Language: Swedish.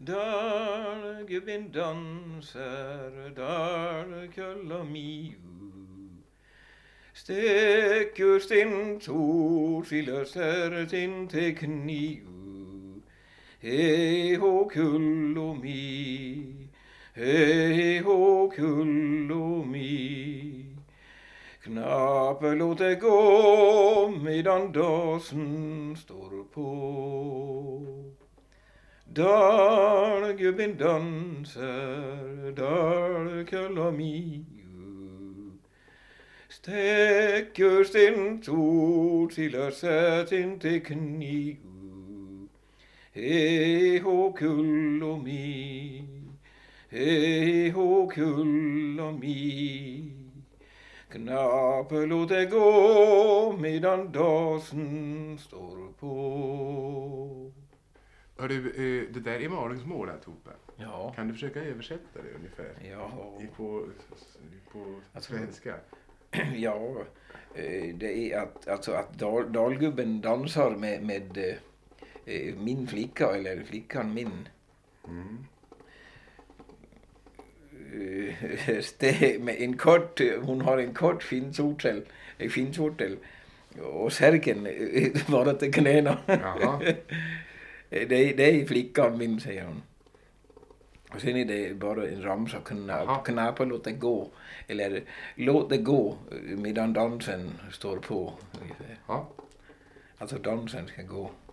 Där gubben dansar, där kullar miu. Steker sin tor, löser sin till kniu. Hej hå kullo mi, hej hå kullo mi. Knappe låt det gå medan dasen står på. Där gubben dansar, där kullar miu. Steker sin tor, löser sin till kniu. Hej hå kullo mi, hej hå kullo mi. Knappe låt det gå medan dasen står på. Hörru, det där är Malings mål här, Tope. Ja. Kan du försöka översätta det ungefär? Ja. På svenska? Ja, det är att dalgubben dansar med min flicka, eller flickan min. Med en kort, hon har en kort finsortel och särken bara till knäna. Det är flickan min, säger hon. Och sen är det bara en ramsa, knappa låt det gå. Eller låt det gå medan dansen står på. Ja. Alltså dansen ska gå.